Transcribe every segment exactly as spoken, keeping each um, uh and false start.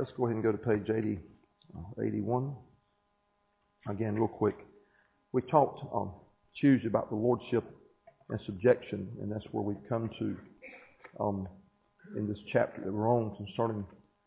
Let's go ahead and go to page eighty, eighty-one. Again, real quick. We talked um, Tuesday about the lordship and subjection, and that's where we've come to um, in this chapter that we're on concerning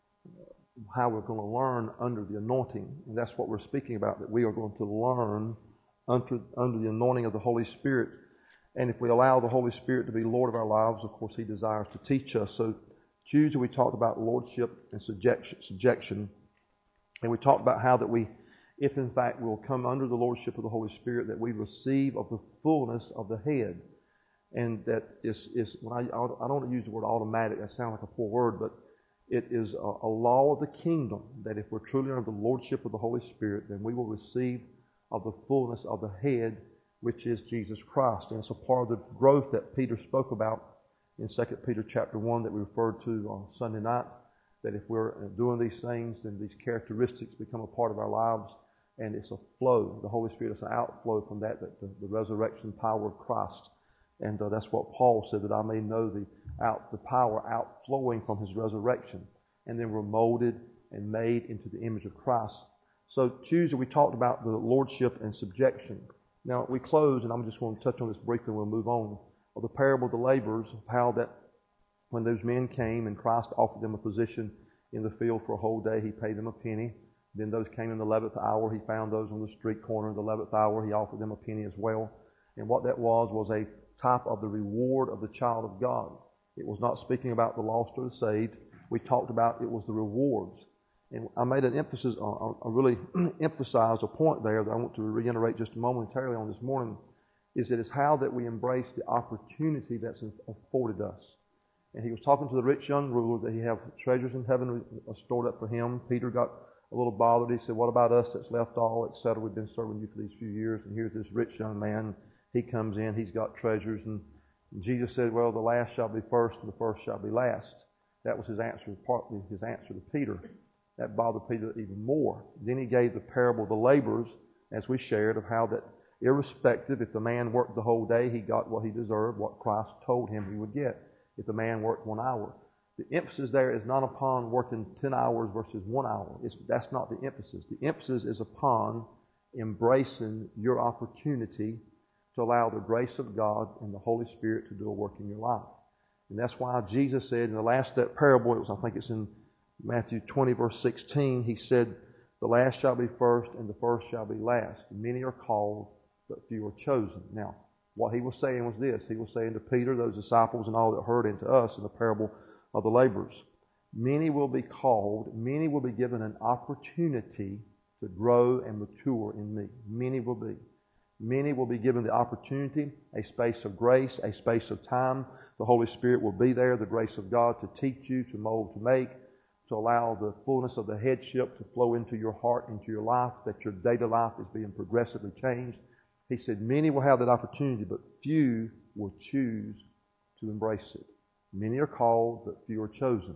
how we're going to learn under the anointing. And that's what we're speaking about, that we are going to learn under, under the anointing of the Holy Spirit. And if we allow the Holy Spirit to be Lord of our lives, of course, He desires to teach us. So Tuesday we talked about lordship and subjection, subjection. And we talked about how that we, if in fact we'll come under the lordship of the Holy Spirit, that we receive of the fullness of the head. And that is, is when I, I don't use the word automatic, that sounds like a poor word, but it is a, a law of the kingdom that if we're truly under the lordship of the Holy Spirit, then we will receive of the fullness of the head, which is Jesus Christ. And it's a part of the growth that Peter spoke about in Second Peter chapter one that we referred to on Sunday night, that if we're doing these things, then these characteristics become a part of our lives, and it's a flow. The Holy Spirit is an outflow from that, that the, the resurrection power of Christ. And uh, that's what Paul said, that I may know the out the power outflowing from His resurrection. And then we're molded and made into the image of Christ. So Tuesday we talked about the lordship and subjection. Now we close, and I'm just going to touch on this briefly and we'll move on, of the parable of the laborers, how that when those men came and Christ offered them a position in the field for a whole day, He paid them a penny. Then those came in the eleventh hour, He found those on the street corner in the eleventh hour, He offered them a penny as well. And what that was was a type of the reward of the child of God. It was not speaking about the lost or the saved. We talked about it was the rewards. And I made an emphasis on, I really emphasized a point there that I want to reiterate just momentarily on this morning, is that it's how that we embrace the opportunity that's afforded us. And he was talking to the rich young ruler that he had treasures in heaven stored up for him. Peter got a little bothered. He said, what about us that's left all, et cetera? We've been serving you for these few years. And here's this rich young man. He comes in. He's got treasures. And Jesus said, well, the last shall be first and the first shall be last. That was his answer, partly his answer to Peter. That bothered Peter even more. Then he gave the parable of the laborers, as we shared, of how that irrespective, if the man worked the whole day, he got what he deserved, what Christ told him he would get. If the man worked one hour. The emphasis there is not upon working ten hours versus one hour. It's, that's not the emphasis. The emphasis is upon embracing your opportunity to allow the grace of God and the Holy Spirit to do a work in your life. And that's why Jesus said in the last that parable, it was, I think it's in Matthew twenty, verse sixteen, He said, the last shall be first and the first shall be last. Many are called, but few are chosen. Now, what He was saying was this. He was saying to Peter, those disciples, and all that heard, and to us in the parable of the laborers. Many will be called, many will be given an opportunity to grow and mature in Me. Many will be. Many will be given the opportunity, a space of grace, a space of time. The Holy Spirit will be there, the grace of God to teach you, to mold, to make, to allow the fullness of the headship to flow into your heart, into your life, that your daily life is being progressively changed. He said, many will have that opportunity, but few will choose to embrace it. Many are called, but few are chosen.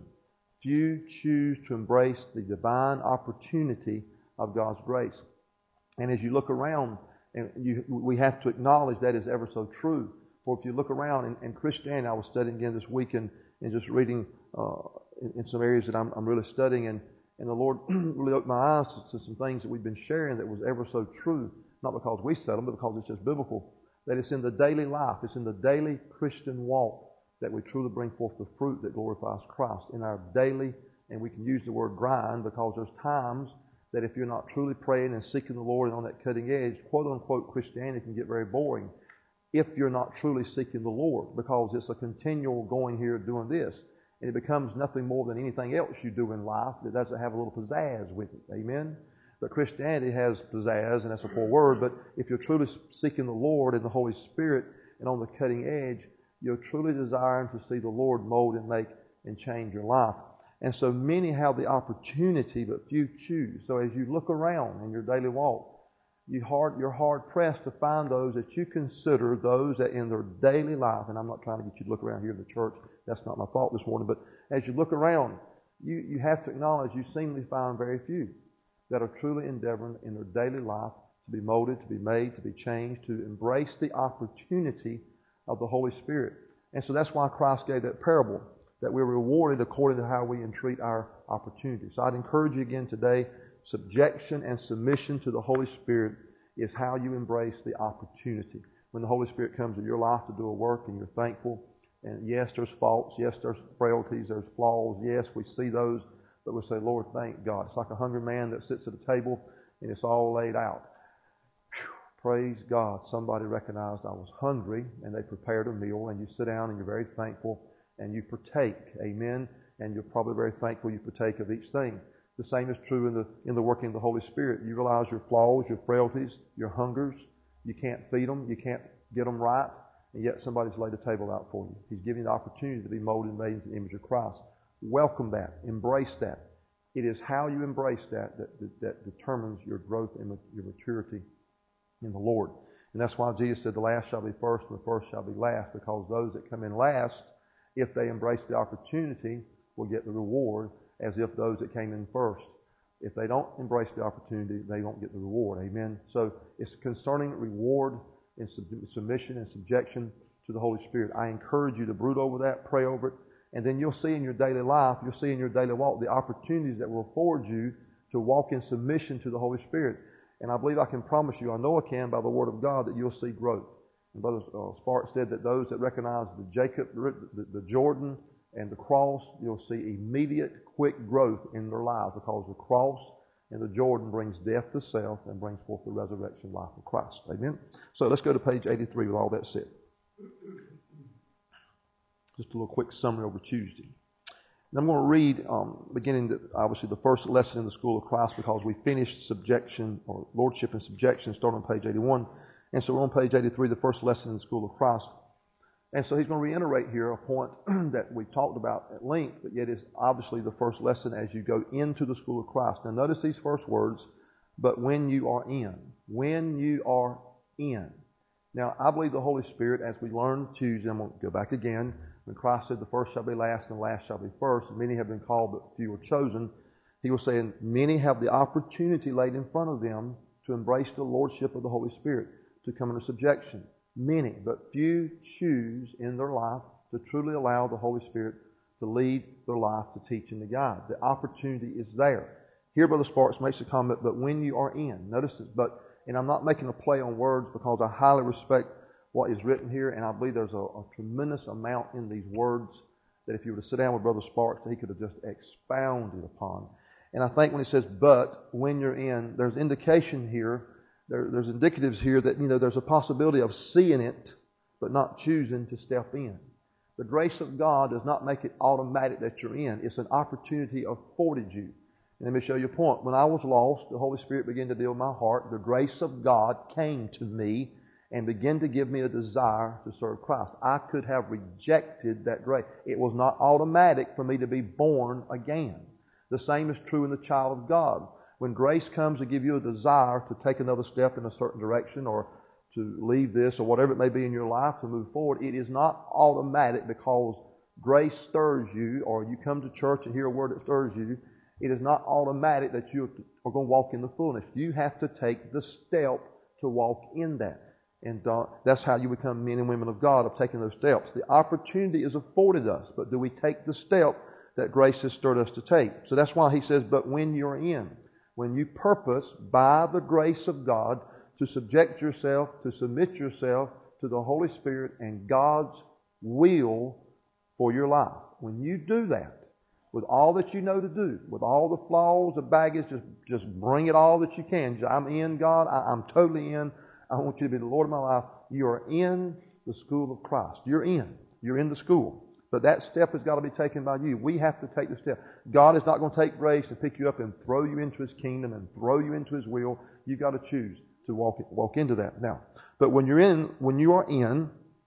Few choose to embrace the divine opportunity of God's grace. And as you look around, and you, we have to acknowledge that is ever so true. For if you look around in, in Christianity, I was studying again this week and, and just reading uh, in, in some areas that I'm, I'm really studying, and, and the Lord really opened my eyes to, to some things that we've been sharing that was ever so true. Not because we said them, but because it's just biblical. That it's in the daily life, it's in the daily Christian walk that we truly bring forth the fruit that glorifies Christ. In our daily, and we can use the word grind because there's times that if you're not truly praying and seeking the Lord and on that cutting edge, quote-unquote Christianity can get very boring if you're not truly seeking the Lord, because it's a continual going here doing this. And it becomes nothing more than anything else you do in life that doesn't have a little pizzazz with it. Amen? But Christianity has pizzazz, and that's a poor word, but if you're truly seeking the Lord and the Holy Spirit and on the cutting edge, you're truly desiring to see the Lord mold and make and change your life. And so many have the opportunity, but few choose. So as you look around in your daily walk, you hard, you're hard-pressed to find those that you consider those that in their daily life, and I'm not trying to get you to look around here in the church, that's not my thought this morning, but as you look around, you, you have to acknowledge you seemingly find very few that are truly endeavoring in their daily life to be molded, to be made, to be changed, to embrace the opportunity of the Holy Spirit. And so that's why Christ gave that parable. that we're rewarded according to how we entreat our opportunities. So I'd encourage you again today, subjection and submission to the Holy Spirit is how you embrace the opportunity. When the Holy Spirit comes in your life to do a work and you're thankful, and yes, there's faults, yes, there's frailties, there's flaws, yes, we see those, but we say, Lord, thank God. It's like a hungry man that sits at a table and it's all laid out. Whew, praise God. Somebody recognized I was hungry and they prepared a meal, and you sit down and you're very thankful and you partake. Amen. And you're probably very thankful you partake of each thing. The same is true in the in the working of the Holy Spirit. You realize your flaws, your frailties, your hungers. You can't feed them. You can't get them right. And yet somebody's laid a table out for you. He's giving you the opportunity to be molded and made into the image of Christ. Welcome that. Embrace that. It is how you embrace that that, that, that determines your growth and your maturity in the Lord. And that's why Jesus said the last shall be first and the first shall be last, because those that come in last, if they embrace the opportunity, will get the reward as if those that came in first. If they don't embrace the opportunity, they won't get the reward. Amen. So it's concerning reward and submission and subjection to the Holy Spirit. I encourage you to brood over that, pray over it, and then you'll see in your daily life, you'll see in your daily walk the opportunities that will afford you to walk in submission to the Holy Spirit. And I believe I can promise you, I know I can by the Word of God, that you'll see growth. And Brother uh, Sparks said that those that recognize the Jacob, the, the Jordan, and the cross, you'll see immediate, quick growth in their lives, because the cross and the Jordan brings death to self and brings forth the resurrection life of Christ. Amen? So let's go to page eighty-three with all that said. Just a little quick summary over Tuesday. And I'm going to read, um, beginning, the, obviously, the first lesson in the School of Christ, because we finished subjection, or lordship and subjection, starting on page eighty-one. And so we're on page eighty-three, the first lesson in the School of Christ. And so he's going to reiterate here a point that we talked about at length, but yet is obviously the first lesson as you go into the School of Christ. Now notice these first words, but when you are in. When you are in. Now I believe the Holy Spirit, as we learned Tuesday, I'm going to go back again, when Christ said the first shall be last and the last shall be first, and many have been called but few were chosen, he was saying many have the opportunity laid in front of them to embrace the Lordship of the Holy Spirit, to come into subjection. Many, but few choose in their life to truly allow the Holy Spirit to lead their life, to teach and to guide. The opportunity is there. Here, Brother Sparks makes a comment, but when you are in. Notice this, but, and I'm not making a play on words because I highly respect what is written here, and I believe there's a, a tremendous amount in these words that if you were to sit down with Brother Sparks, he could have just expounded upon. And I think when he says, but when you're in, there's indication here. There, there's indicatives here that, you know, there's a possibility of seeing it, but not choosing to step in. The grace of God does not make it automatic that you're in. It's an opportunity afforded you. And let me show you a point. When I was lost, the Holy Spirit began to deal with my heart. The grace of God came to me and began to give me a desire to serve Christ. I could have rejected that grace. It was not automatic for me to be born again. The same is true in the child of God. When grace comes to give you a desire to take another step in a certain direction, or to leave this, or whatever it may be in your life, to move forward, it is not automatic because grace stirs you, or you come to church and hear a word that stirs you. It is not automatic that you are going to walk in the fullness. You have to take the step to walk in that. And uh, that's how you become men and women of God, of taking those steps. The opportunity is afforded us, but do we take the step that grace has stirred us to take? So that's why he says, but when you're in. When you purpose, by the grace of God, to subject yourself, to submit yourself to the Holy Spirit and God's will for your life. When you do that, with all that you know to do, with all the flaws, the baggage, just, just bring it all that you can. I'm in, God. I, I'm totally in. I want you to be the Lord of my life. You are in the school of Christ. You're in. You're in the school. But that step has got to be taken by you. We have to take the step. God is not going to take grace and pick you up and throw you into His kingdom and throw you into His will. You've got to choose to walk walk into that. Now, but when you're in, when you are in,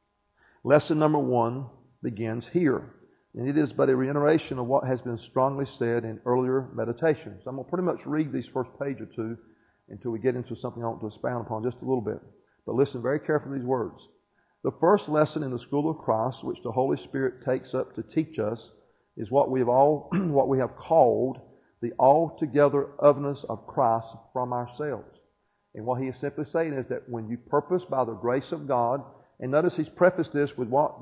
lesson number one begins here. And it is but a reiteration of what has been strongly said in earlier meditations. So I'm going to pretty much read these first page or two until we get into something I want to expound upon just a little bit. But listen very carefully to these words. The first lesson in the school of Christ, which the Holy Spirit takes up to teach us, is what we have all, what we have called the altogether otherness of Christ from ourselves. And what he is simply saying is that when you purpose by the grace of God, and notice he's prefaced this with what the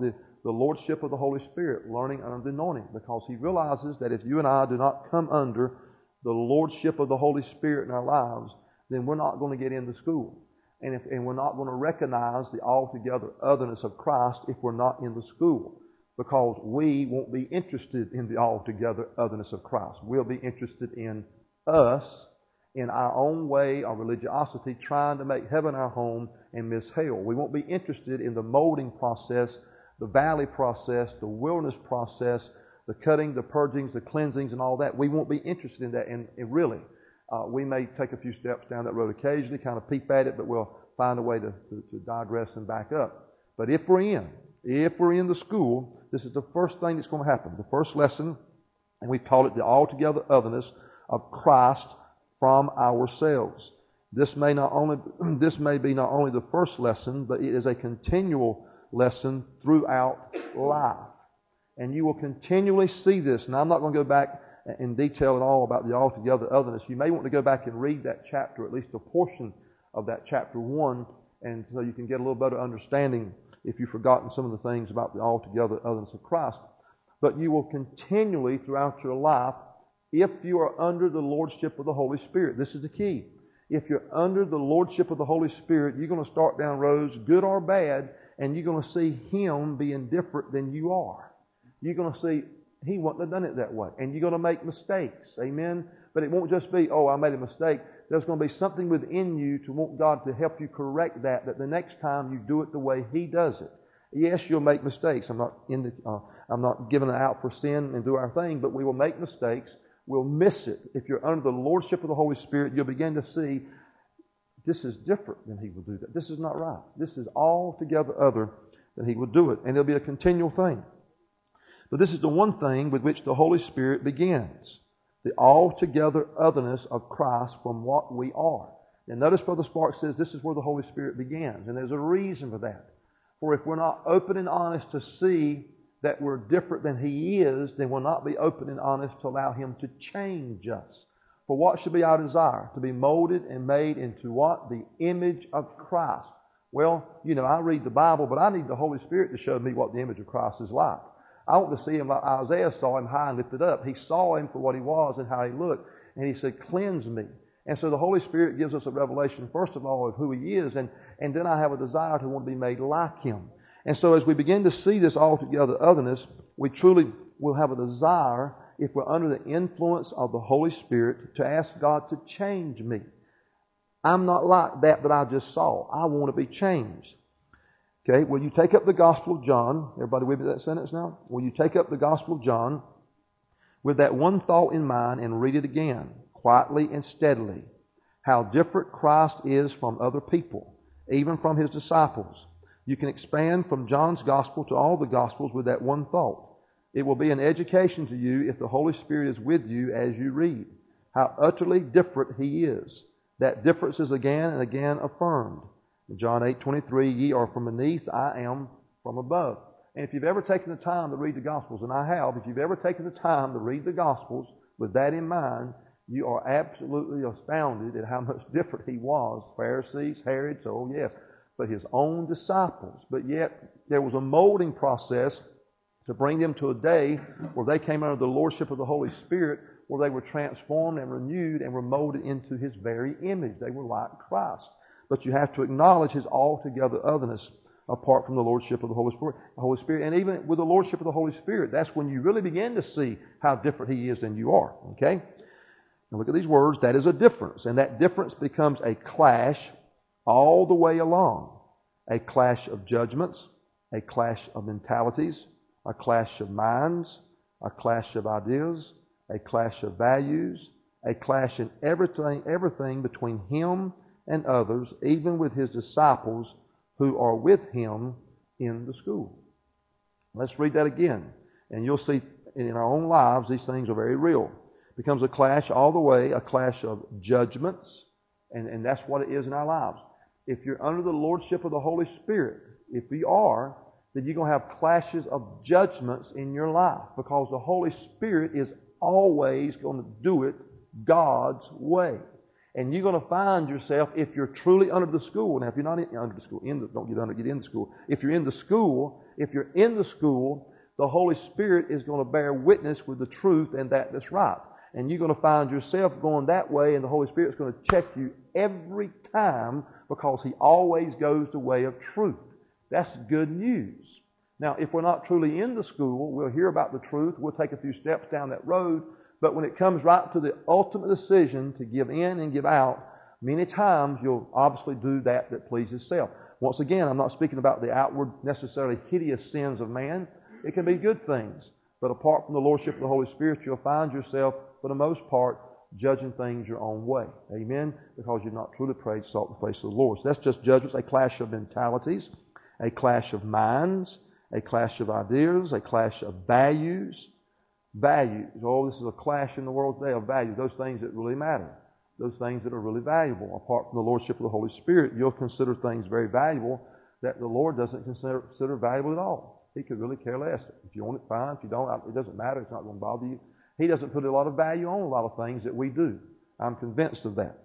the lordship of the Holy Spirit, learning under the anointing, because he realizes that if you and I do not come under the lordship of the Holy Spirit in our lives, then we're not going to get into school. And, if, and we're not going to recognize the altogether otherness of Christ if we're not in the school, because we won't be interested in the altogether otherness of Christ. We'll be interested in us, in our own way of religiosity, trying to make heaven our home and miss hell. We won't be interested in the molding process, the valley process, the wilderness process, the cutting, the purgings, the cleansings, and all that. We won't be interested in that. And, and really, uh, we may take a few steps down that road occasionally, kind of peep at it, but we'll find a way to, to, to digress and back up. But if we're in, if we're in the school, this is the first thing that's going to happen. The first lesson, and we've taught it the altogether otherness of Christ from ourselves. This may not only this may be not only the first lesson, but it is a continual lesson throughout life. And you will continually see this. And I'm not going to go back in detail at all about the altogether otherness. You may want to go back and read that chapter, at least a portion of that chapter one, and so you can get a little better understanding if you've forgotten some of the things about the altogether otherness of Christ. But you will continually throughout your life, if you are under the lordship of the Holy Spirit. This is the key. If you're under the lordship of the Holy Spirit, you're going to start down roads, good or bad, and you're going to see Him being different than you are. You're going to see He wouldn't have done it that way. And you're going to make mistakes. Amen? But it won't just be, oh, I made a mistake. There's going to be something within you to want God to help you correct that, that the next time you do it the way He does it. Yes, you'll make mistakes. I'm not in the, uh, I'm not giving it out for sin and do our thing, but we will make mistakes. We'll miss it. If you're under the lordship of the Holy Spirit, you'll begin to see this is different than He will do that. This is not right. This is altogether other than He will do it. And it'll be a continual thing. But this is the one thing with which the Holy Spirit begins. The altogether otherness of Christ from what we are. And notice Brother Sparks says this is where the Holy Spirit begins. And there's a reason for that. For if we're not open and honest to see that we're different than He is, then we'll not be open and honest to allow Him to change us. For what should be our desire? To be molded and made into what? The image of Christ. Well, you know, I read the Bible, but I need the Holy Spirit to show me what the image of Christ is like. I want to see Him like Isaiah saw Him high and lifted up. He saw Him for what He was and how He looked. And He said, cleanse me. And so the Holy Spirit gives us a revelation, first of all, of who He is. And, and then I have a desire to want to be made like Him. And so as we begin to see this altogether otherness, we truly will have a desire, if we're under the influence of the Holy Spirit, to ask God to change me. I'm not like that that I just saw. I want to be changed. Okay, will you take up the Gospel of John? Everybody with me that sentence now? Will you take up the Gospel of John with that one thought in mind and read it again, quietly and steadily, how different Christ is from other people, even from His disciples. You can expand from John's Gospel to all the Gospels with that one thought. It will be an education to you if the Holy Spirit is with you as you read. How utterly different He is. That difference is again and again affirmed. In John eight twenty-three, ye are from beneath, I am from above. And if you've ever taken the time to read the Gospels, and I have, if you've ever taken the time to read the Gospels with that in mind, you are absolutely astounded at how much different He was. Pharisees, Herod, so oh yes, but His own disciples. But yet there was a molding process to bring them to a day where they came under the lordship of the Holy Spirit, where they were transformed and renewed and were molded into His very image. They were like Christ. But you have to acknowledge His altogether otherness apart from the lordship of the Holy Spirit. The Holy Spirit, and even with the lordship of the Holy Spirit, that's when you really begin to see how different He is than you are. Okay? Now look at these words. That is a difference. And that difference becomes a clash all the way along. A clash of judgments, a clash of mentalities, a clash of minds, a clash of ideas, a clash of values, a clash in everything, everything between Him and others, even with His disciples who are with Him in the school. Let's read that again. And you'll see in our own lives, these things are very real. It becomes a clash all the way, a clash of judgments, and, and that's what it is in our lives. If you're under the lordship of the Holy Spirit, if we are, then you're going to have clashes of judgments in your life, because the Holy Spirit is always going to do it God's way. And you're going to find yourself, if you're truly under the school, now if you're not in, under the school, in the, don't get under, get in the school. If you're in the school, if you're in the school, the Holy Spirit is going to bear witness with the truth and that that's right. And you're going to find yourself going that way, and the Holy Spirit's going to check you every time, because He always goes the way of truth. That's good news. Now, if we're not truly in the school, we'll hear about the truth, we'll take a few steps down that road, but when it comes right to the ultimate decision to give in and give out, many times you'll obviously do that that pleases self. Once again, I'm not speaking about the outward, necessarily hideous sins of man. It can be good things. But apart from the Lordship of the Holy Spirit, you'll find yourself, for the most part, judging things your own way. Amen? Because you've not truly prayed, sought the face of the Lord. So that's just judgments, a clash of mentalities, a clash of minds, a clash of ideas, a clash of values. Values. Oh, this is a clash in the world today of values. Those things that really matter. Those things that are really valuable. Apart from the Lordship of the Holy Spirit, you'll consider things very valuable that the Lord doesn't consider, consider valuable at all. He could really care less. If you want it, fine. If you don't, it doesn't matter. It's not going to bother you. He doesn't put a lot of value on a lot of things that we do. I'm convinced of that.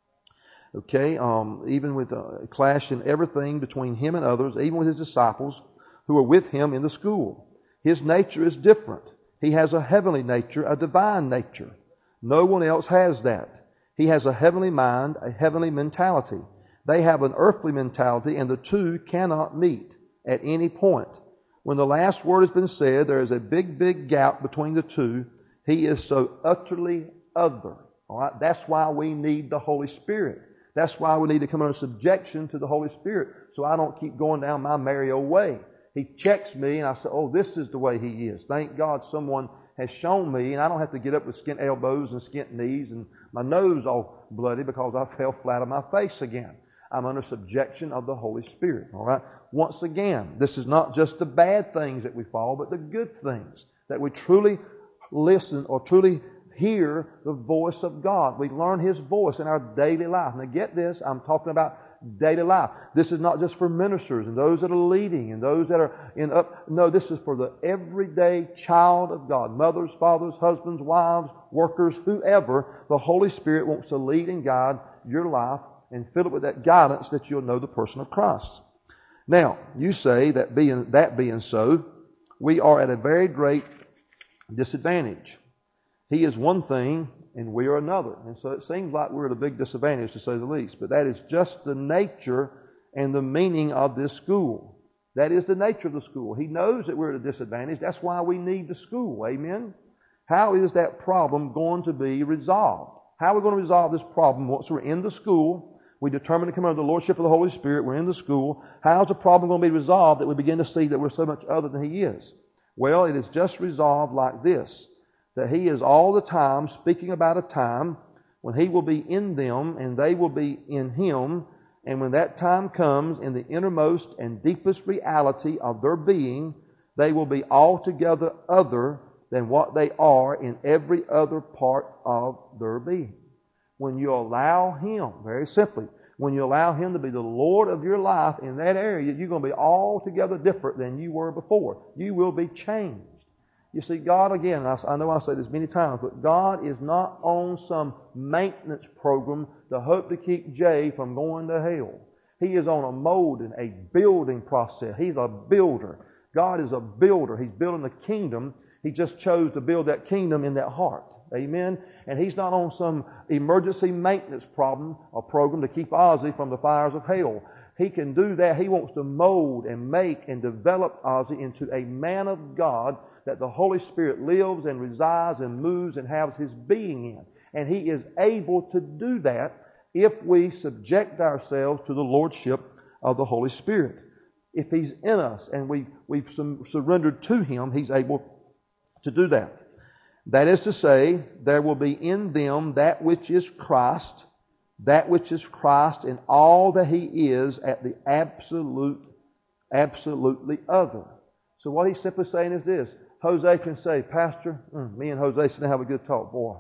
Okay, um, even with a clash in everything between Him and others, even with His disciples who are with Him in the school. His nature is different. He has a heavenly nature, a divine nature. No one else has that. He has a heavenly mind, a heavenly mentality. They have an earthly mentality, and the two cannot meet at any point. When the last word has been said, there is a big, big gap between the two. He is so utterly other. All right? That's why we need the Holy Spirit. That's why we need to come under subjection to the Holy Spirit, so I don't keep going down my merry old way. He checks me, and I say, oh, this is the way He is. Thank God someone has shown me, and I don't have to get up with skint elbows and skint knees and my nose all bloody because I fell flat on my face again. I'm under subjection of the Holy Spirit. All right? Once again, this is not just the bad things that we follow, but the good things, that we truly listen or truly hear the voice of God. We learn His voice in our daily life. Now get this, I'm talking about daily life. This is not just for ministers and those that are leading and those that are in up. No, this is for the everyday child of God. Mothers, fathers, husbands, wives, workers, whoever. The Holy Spirit wants to lead and guide your life and fill it with that guidance that you'll know the person of Christ. Now, you say that being, that being so, we are at a very great disadvantage. He is one thing and we are another. And so it seems like we're at a big disadvantage, to say the least. But that is just the nature and the meaning of this school. That is the nature of the school. He knows that we're at a disadvantage. That's why we need the school. Amen? How is that problem going to be resolved? How are we going to resolve this problem once we're in the school? We determine to come under the Lordship of the Holy Spirit. We're in the school. How is the problem going to be resolved that we begin to see that we're so much other than He is? Well, it is just resolved like this. That He is all the time speaking about a time when He will be in them and they will be in Him. And when that time comes, in the innermost and deepest reality of their being, they will be altogether other than what they are in every other part of their being. When you allow Him, very simply, when you allow Him to be the Lord of your life in that area, you're going to be altogether different than you were before. You will be changed. You see, God, again, I know I say this many times, but God is not on some maintenance program to hope to keep Jay from going to hell. He is on a molding, a building process. He's a builder. God is a builder. He's building the kingdom. He just chose to build that kingdom in that heart. Amen? And He's not on some emergency maintenance problem or program to keep Ozzy from the fires of hell. He can do that. He wants to mold and make and develop Ozzy into a man of God that the Holy Spirit lives and resides and moves and has His being in. And He is able to do that if we subject ourselves to the Lordship of the Holy Spirit. If He's in us and we, we've surrendered to Him, He's able to do that. That is to say, there will be in them that which is Christ, that which is Christ in all that He is at the absolute, absolutely other. So what he's simply saying is this. Jose can say, Pastor, mm, me and Jose sit and have a good talk. Boy,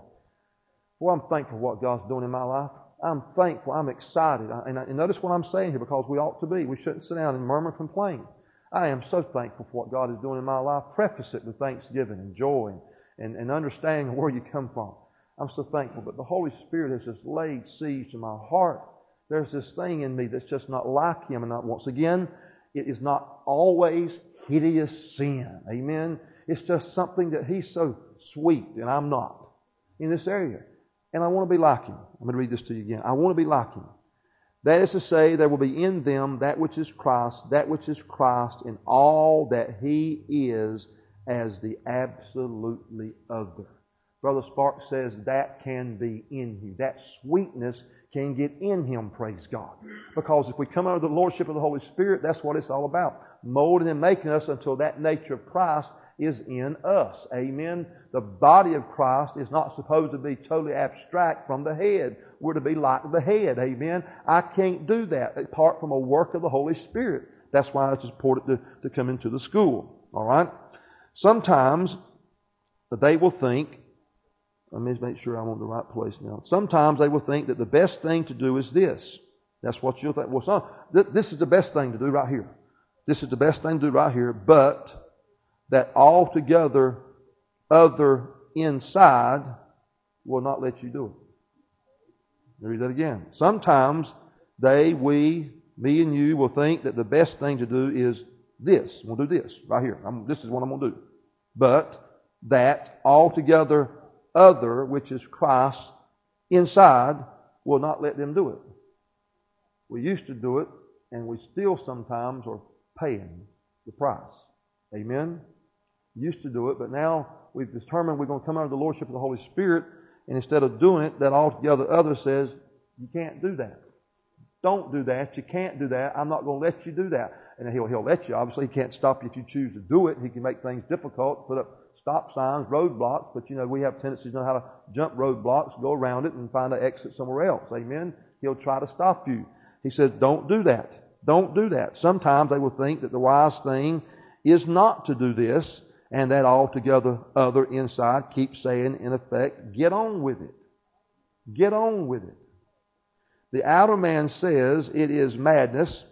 boy, I'm thankful for what God's doing in my life. I'm thankful. I'm excited. I, and, I, and notice what I'm saying here, because we ought to be. We shouldn't sit down and murmur and complain. I am so thankful for what God is doing in my life. Preface it with thanksgiving and joy and, and, and understanding where you come from. I'm so thankful. But the Holy Spirit has just laid siege to my heart. There's this thing in me that's just not like Him. And not, once again, it is not always hideous sin. Amen? It's just something that He's so sweet and I'm not in this area. And I want to be like Him. I'm going to read this to you again. I want to be like Him. That is to say, there will be in them that which is Christ, that which is Christ in all that He is as the absolutely other. Brother Sparks says that can be in you. That sweetness can get in Him, praise God. Because if we come under the Lordship of the Holy Spirit, that's what it's all about. Molding and making us until that nature of Christ is in us. Amen. The body of Christ is not supposed to be totally abstract from the head. We're to be like the head. Amen. I can't do that apart from a work of the Holy Spirit. That's why it's important to, to come into the school. All right. Sometimes they will think, let me make sure I'm on the right place now. Sometimes they will think that the best thing to do is this. That's what you'll think. Well, son, th- this is the best thing to do right here. This is the best thing to do right here. But that altogether other inside will not let you do it. Read that again. Sometimes they, we, me and you will think that the best thing to do is this. We'll do this right here. I'm, this is what I'm going to do. But that altogether other, which is Christ, inside, will not let them do it. We used to do it, and we still sometimes are paying the price. Amen? Used to do it, but now we've determined we're going to come under the Lordship of the Holy Spirit, and instead of doing it, that altogether other says, you can't do that. Don't do that. You can't do that. I'm not going to let you do that. And he'll, he'll let you. Obviously, He can't stop you if you choose to do it. He can make things difficult, put up stop signs, roadblocks, but you know, we have tendencies to know how to jump roadblocks, go around it, and find an exit somewhere else. Amen? He'll try to stop you. He says, don't do that. Don't do that. Sometimes they will think that the wise thing is not to do this, and that altogether other inside keeps saying, in effect, get on with it. Get on with it. The outer man says, it is madness.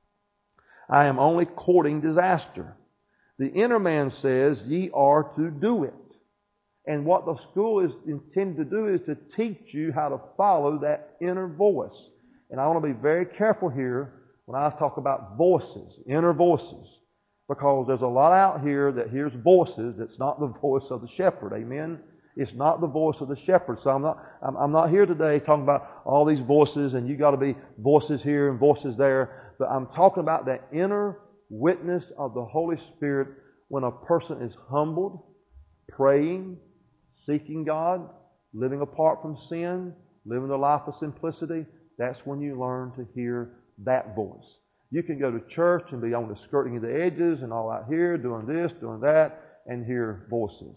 I am only courting disaster. The inner man says, ye are to do it. And what the school is intended to do is to teach you how to follow that inner voice. And I want to be very careful here when I talk about voices, inner voices. Because there's a lot out here that hears voices that's not the voice of the shepherd. Amen? It's not the voice of the shepherd. So I'm not, I'm, I'm not here today talking about all these voices and you got to be voices here and voices there. But I'm talking about that inner witness of the Holy Spirit when a person is humbled, praying, seeking God, living apart from sin, living a life of simplicity. That's when you learn to hear that voice. You can go to church and be on the skirting of the edges and all out here, doing this, doing that, and hear voices.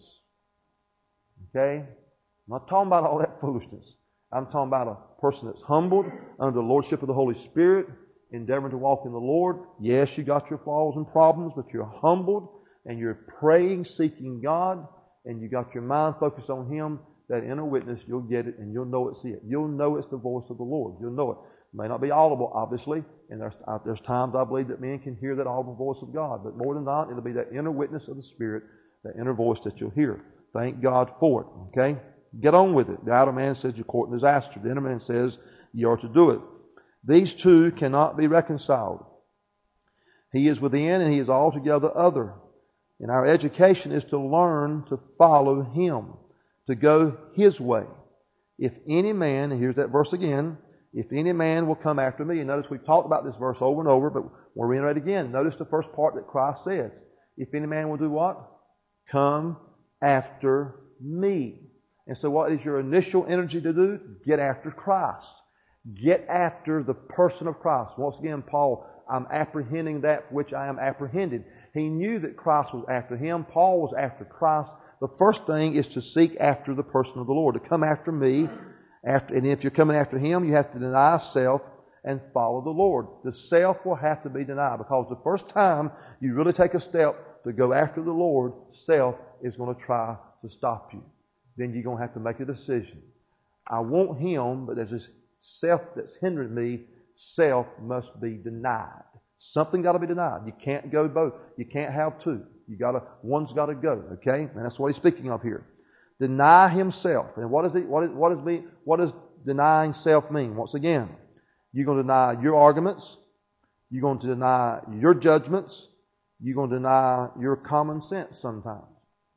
Okay? I'm not talking about all that foolishness. I'm talking about a person that's humbled under the Lordship of the Holy Spirit, endeavoring to walk in the Lord. Yes, you got your flaws and problems, but you're humbled and you're praying, seeking God, and you got your mind focused on Him. That inner witness, you'll get it and you'll know it's it. You'll know it's the voice of the Lord. You'll know it. It may not be audible, obviously, and there's, uh, there's times I believe that men can hear that audible voice of God, but more than not, it'll be that inner witness of the Spirit, that inner voice that you'll hear. Thank God for it. Okay? Get on with it. The outer man says you're courting disaster. The inner man says you are to do it. These two cannot be reconciled. He is within and he is altogether other. And our education is to learn to follow Him, to go His way. If any man, and here's that verse again, if any man will come after me, and notice we've talked about this verse over and over, but we'll reiterate again. Notice the first part that Christ says. If any man will do what? Come after me. And so what is your initial energy to do? Get after Christ. Get after the person of Christ. Once again, Paul, I'm apprehending that for which I am apprehended. He knew that Christ was after him. Paul was after Christ. The first thing is to seek after the person of the Lord, to come after me. After, and if you're coming after Him, you have to deny self and follow the Lord. The self will have to be denied, because the first time you really take a step to go after the Lord, self is going to try to stop you. Then you're going to have to make a decision. I want Him, but there's this self that's hindering me. Self must be denied. Something got to be denied. You can't go both. You can't have two. You got to. One's got to go. Okay, and that's what he's speaking of here. deny himself. And what does it, what is, what does me, what does denying self mean? Once again, you're going to deny your arguments. You're going to deny your judgments. You're going to deny your common sense sometimes.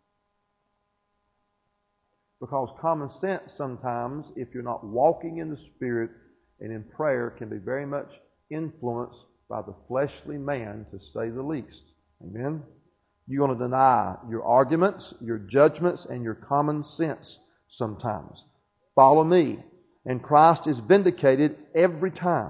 Because common sense sometimes, if you're not walking in the Spirit and in prayer, can be very much influenced by the fleshly man, to say the least. Amen? You're going to deny your arguments, your judgments, and your common sense sometimes. Follow me. And Christ is vindicated every time.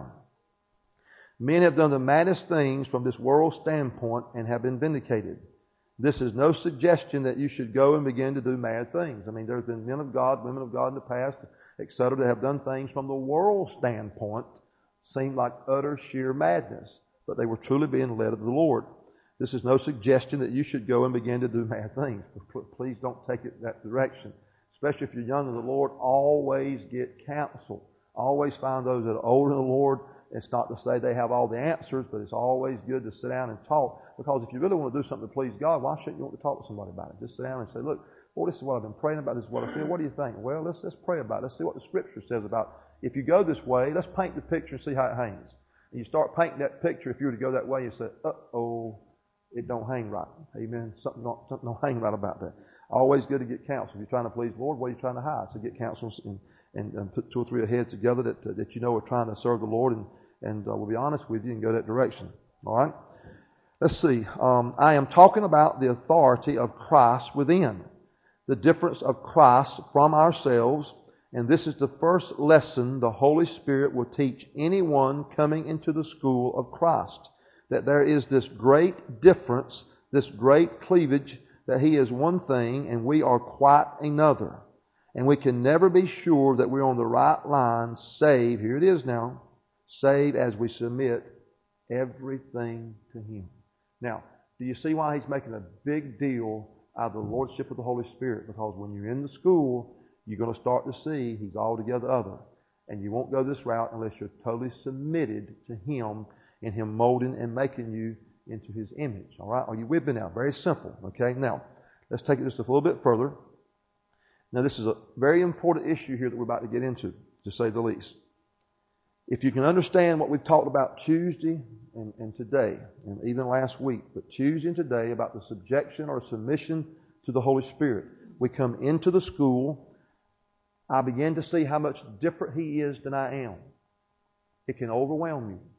Men have done the maddest things from this world standpoint and have been vindicated. This is no suggestion that you should go and begin to do mad things. I mean, there's been men of God, women of God in the past, et cetera, that have done things from the world standpoint seem like utter sheer madness, but they were truly being led of the Lord. This is no suggestion that you should go and begin to do mad things. Please don't take it that direction. Especially if you're young in the Lord, always get counsel. Always find those that are older in the Lord. It's not to say they have all the answers, but it's always good to sit down and talk. Because if you really want to do something to please God, why shouldn't you want to talk to somebody about it? Just sit down and say, look, Lord, this is what I've been praying about. This is what I feel. What do you think? Well, let's let's pray about it. Let's see what the Scripture says about if you go this way, let's paint the picture and see how it hangs. And you start painting that picture. If you were to go that way, you say, uh-oh, it don't hang right. Amen. Something don't, something don't hang right about that. Always good to get counsel. If you're trying to please the Lord, what are you trying to hide? So get counsel and, and, and put two or three heads together that uh, that you know are trying to serve the Lord, and, and uh, we'll be honest with you and go that direction. All right? Let's see. Um, I am talking about the authority of Christ within. The difference of Christ from ourselves. And this is the first lesson the Holy Spirit will teach anyone coming into the school of Christ. That there is this great difference, this great cleavage, that He is one thing and we are quite another. And we can never be sure that we're on the right line, save, here it is now, save as we submit everything to Him. Now, do you see why He's making a big deal out of the Lordship of the Holy Spirit? Because when you're in the school, you're going to start to see He's altogether other. And you won't go this route unless you're totally submitted to Him and Him molding and making you into His image. All right? Are you with me now? Very simple. Okay? Now, let's take it just a little bit further. Now, this is a very important issue here that we're about to get into, to say the least. If you can understand what we've talked about Tuesday and, and today, and even last week, but Tuesday and today about the subjection or submission to the Holy Spirit, we come into the school. I begin to see how much different He is than I am. It can overwhelm you.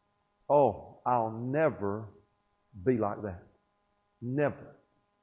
Oh, I'll never be like that. Never.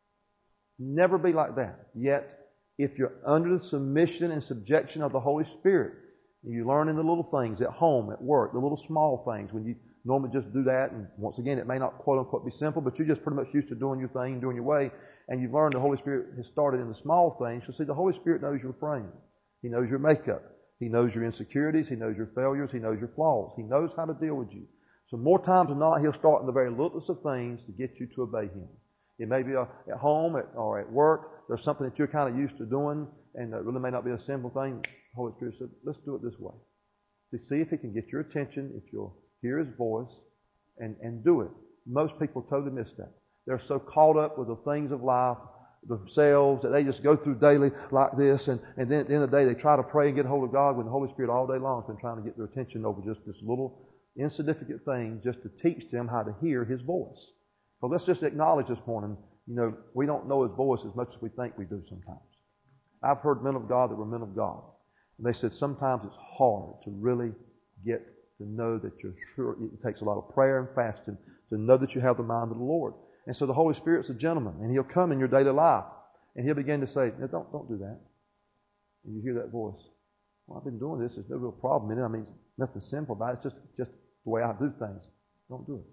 Never be like that. Yet, if you're under the submission and subjection of the Holy Spirit, you learn in the little things at home, at work, the little small things, when you normally just do that, and once again, it may not quote-unquote be simple, but you're just pretty much used to doing your thing, doing your way, and you've learned the Holy Spirit has started in the small things. So see, the Holy Spirit knows your frame. He knows your makeup. He knows your insecurities. He knows your failures. He knows your flaws. He knows how to deal with you. So more times than not, He'll start in the very littlest of things to get you to obey Him. It may be at home or at work. There's something that you're kind of used to doing, and it really may not be a simple thing. The Holy Spirit said, let's do it this way. To see if He can get your attention, if you'll hear His voice, and, and do it. Most people totally miss that. They're so caught up with the things of life, themselves, that they just go through daily like this, and, and then at the end of the day they try to pray and get hold of God when the Holy Spirit all day long has been trying to get their attention over just this little insignificant thing just to teach them how to hear His voice. So let's just acknowledge this morning, you know, we don't know His voice as much as we think we do sometimes. I've heard men of God that were men of God. And they said sometimes it's hard to really get to know that you're sure. It takes a lot of prayer and fasting to know that you have the mind of the Lord. And so the Holy Spirit's a gentleman, and He'll come in your daily life, and He'll begin to say, no, don't, don't do that. And you hear that voice. Well, I've been doing this. There's no real problem in it. I mean, it's nothing simple about it. It's just, just the way I do things. Don't do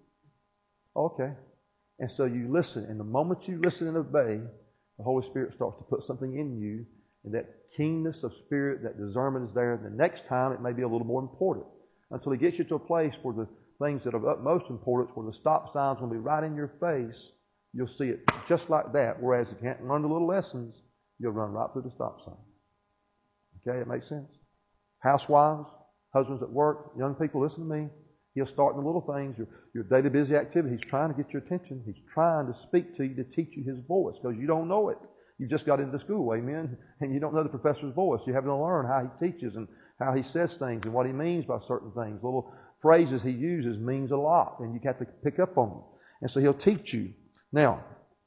it. Okay. And so you listen, and the moment you listen and obey, the Holy Spirit starts to put something in you, and that keenness of spirit, that discernment is there. And the next time, it may be a little more important, until He gets you to a place where the things that are of utmost importance, where the stop sign's going to be right in your face, you'll see it just like that. Whereas if you can't learn the little lessons, you'll run right through the stop sign. Okay, it makes sense? Housewives, husbands at work, young people, listen to me. He'll start in the little things, your, your daily busy activity. He's trying to get your attention. He's trying to speak to you, to teach you His voice, because you don't know it. You just got into school, amen, and you don't know the professor's voice. You're having to learn how he teaches and how he says things and what he means by certain things. Little phrases he uses means a lot, and you have to pick up on them. And so he'll teach you. Now,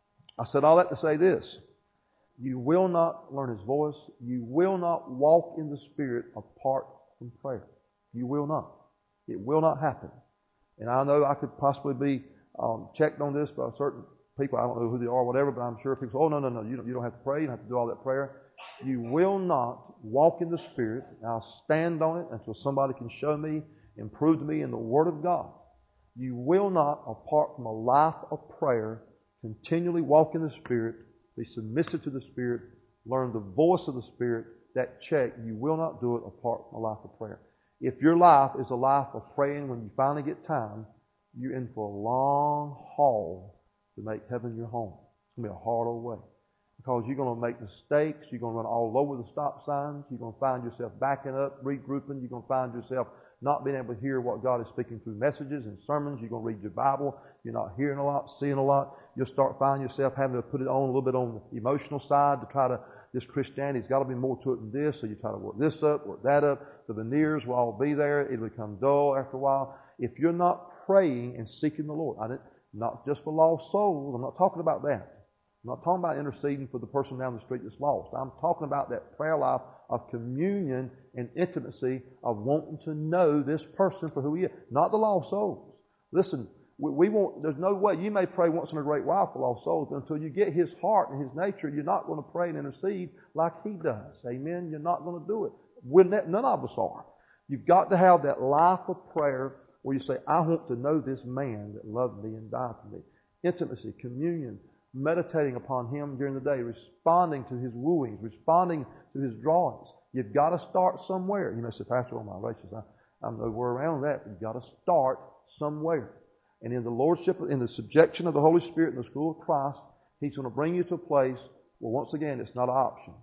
I said all that to say this. You will not learn his voice. You will not walk in the Spirit apart from prayer. You will not. It will not happen. And I know I could possibly be um, checked on this by certain people. I don't know who they are or whatever, but I'm sure people say, oh, no, no, no, you don't, you don't have to pray. You don't have to do all that prayer. You will not walk in the Spirit. I'll stand on it until somebody can show me and prove to me in the Word of God. You will not, apart from a life of prayer, continually walk in the Spirit, be submissive to the Spirit, learn the voice of the Spirit. That check, you will not do it apart from a life of prayer. If your life is a life of praying when you finally get time, you're in for a long haul to make heaven your home. It's going to be a hard old way. Because you're going to make mistakes. You're going to run all over the stop signs. You're going to find yourself backing up, regrouping. You're going to find yourself not being able to hear what God is speaking through messages and sermons. You're going to read your Bible. You're not hearing a lot, seeing a lot. You'll start finding yourself having to put it on a little bit on the emotional side to try to, this Christianity's got to be more to it than this. So you try to work this up, work that up. The veneers will all be there. It'll become dull after a while. If you're not praying and seeking the Lord, I didn't, not just for lost souls. I'm not talking about that. I'm not talking about interceding for the person down the street that's lost. I'm talking about that prayer life of communion and intimacy of wanting to know this person for who he is, not the lost souls. Listen, we, we won't, there's no way. You may pray once in a great while for lost souls, but until you get his heart and his nature, you're not going to pray and intercede like he does. Amen? You're not going to do it. We're not, none of us are. You've got to have that life of prayer where you say, I want to know this man that loved me and died for me. Intimacy, communion, meditating upon him during the day, responding to his wooings, responding to his drawings. You've got to start somewhere. You may say, Pastor, oh my gracious, I, I'm nowhere around that. You've got to start somewhere. And in the lordship, in the subjection of the Holy Spirit in the school of Christ, he's going to bring you to a place where once again, it's not an option.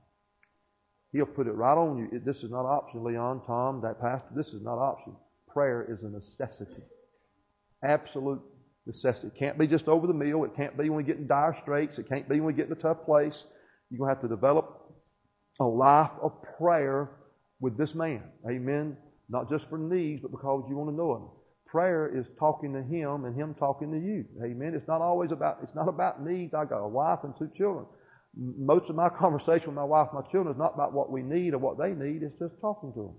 He'll put it right on you. This is not an option, Leon, Tom, that pastor. This is not an option. Prayer is a necessity. Absolute necessity. It can't be just over the meal. It can't be when we get in dire straits. It can't be when we get in a tough place. You're going to have to develop a life of prayer with this man. Amen. Not just for needs, but because you want to know him. Prayer is talking to him and him talking to you. Amen. It's not always about, it's not about needs. I got a wife and two children. Most of my conversation with my wife and my children is not about what we need or what they need. It's just talking to them.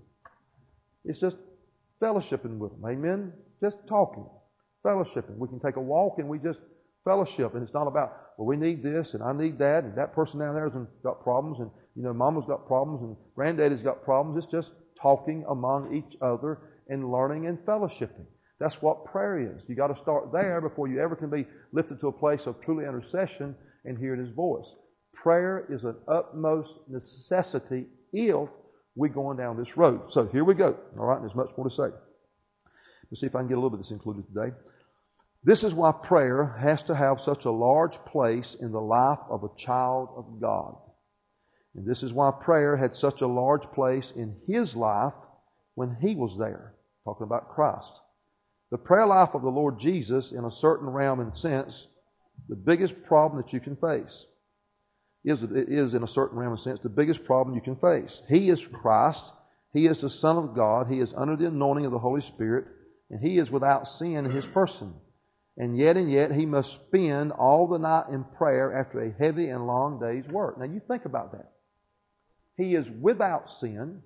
It's just fellowshipping with them. Amen. Just talking. Fellowshipping. We can take a walk and we just fellowship. And it's not about, well, we need this and I need that. And that person down there has got problems. And, you know, mama's got problems and granddaddy's got problems. It's just talking among each other and learning and fellowshipping. That's what prayer is. You got to start there before you ever can be lifted to a place of truly intercession and hearing his voice. Prayer is an utmost necessity if we're going down this road. So here we go. All right, there's much more to say. Let's see if I can get a little bit of this included today. This is why prayer has to have such a large place in the life of a child of God. And this is why prayer had such a large place in his life when he was there. Talking about Christ. The prayer life of the Lord Jesus, in a certain realm and sense, the biggest problem that you can face. Is, is in a certain realm and sense, the biggest problem you can face. He is Christ. He is the Son of God. He is under the anointing of the Holy Spirit. And he is without sin in his person. And yet and yet he must spend all the night in prayer after a heavy and long day's work. Now you think about that. He is without sin,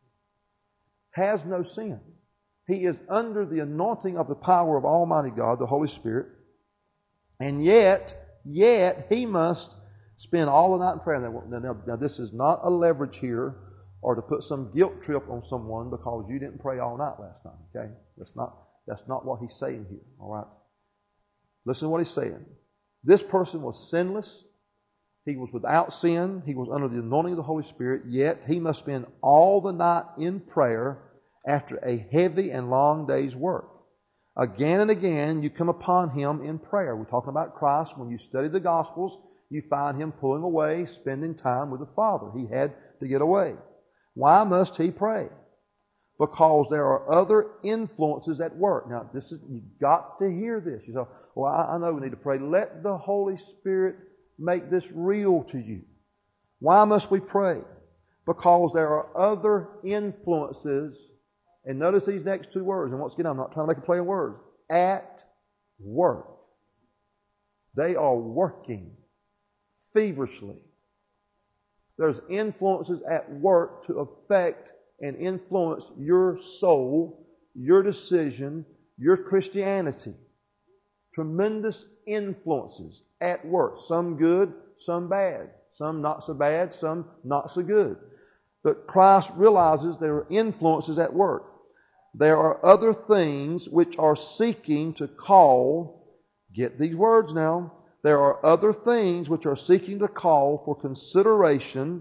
has no sin. He is under the anointing of the power of Almighty God, the Holy Spirit. And yet, yet he must spend all the night in prayer. Now, now, now this is not a leverage here or to put some guilt trip on someone because you didn't pray all night last night. Okay? That's not, that's not what he's saying here. All right? Listen to what he's saying. This person was sinless. He was without sin. He was under the anointing of the Holy Spirit. Yet he must spend all the night in prayer after a heavy and long day's work. Again and again you come upon him in prayer. We're talking about Christ. When you study the Gospels, you find him pulling away, spending time with the Father. He had to get away. Why must he pray? Because there are other influences at work. Now, this is, you've got to hear this. You say, well, I, I know we need to pray. Let the Holy Spirit make this real to you. Why must we pray? Because there are other influences. And notice these next two words. And once again, I'm not trying to make a play on words. At work. They are working feverishly. There's influences at work to affect and influence your soul, your decision, your Christianity. Tremendous influences at work. Some good, some bad. Some not so bad, some not so good. But Christ realizes there are influences at work. There are other things which are seeking to call, get these words now, there are other things which are seeking to call for consideration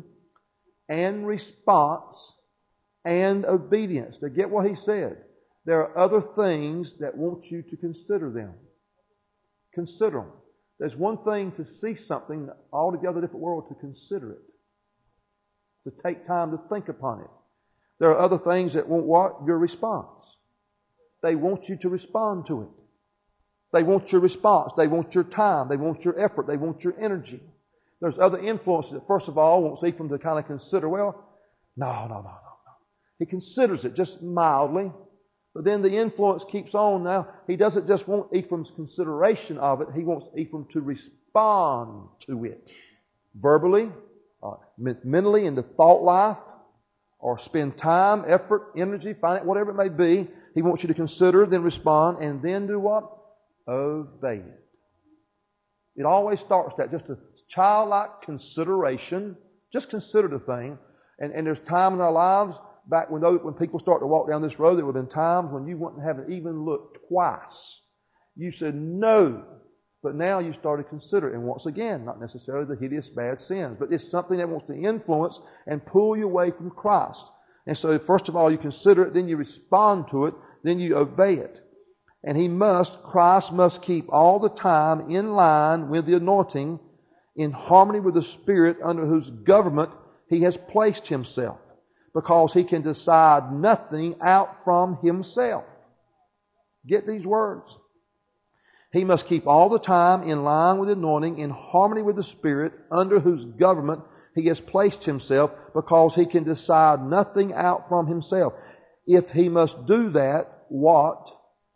and response and obedience. To get what he said, there are other things that want you to consider them. Consider them. There's one thing to see something, altogether different world to consider it. To take time to think upon it. There are other things that want what? Your response. They want you to respond to it. They want your response. They want your time. They want your effort. They want your energy. There's other influences that, first of all, wants Ephraim to kind of consider, well, no, no, no, no, no. He considers it just mildly. But then the influence keeps on now. He doesn't just want Ephraim's consideration of it. He wants Ephraim to respond to it. Verbally, uh, mentally, in the thought life, or spend time, effort, energy, find it, whatever it may be. He wants you to consider, then respond, and then do what? Obey it. It always starts that, just a childlike consideration. Just consider the thing. And, and there's time in our lives, back when those, when people start to walk down this road, there would have been times when you wouldn't have even looked twice. You said no. But now you start to consider it. And once again, not necessarily the hideous bad sins, but it's something that wants to influence and pull you away from Christ. And so first of all, you consider it, then you respond to it, then you obey it. And he must, Christ must keep all the time in line with the anointing, in harmony with the Spirit under whose government he has placed himself. Because he can decide nothing out from himself. Get these words. He must keep all the time in line with the anointing, in harmony with the Spirit, under whose government he has placed himself, because he can decide nothing out from himself. If he must do that, what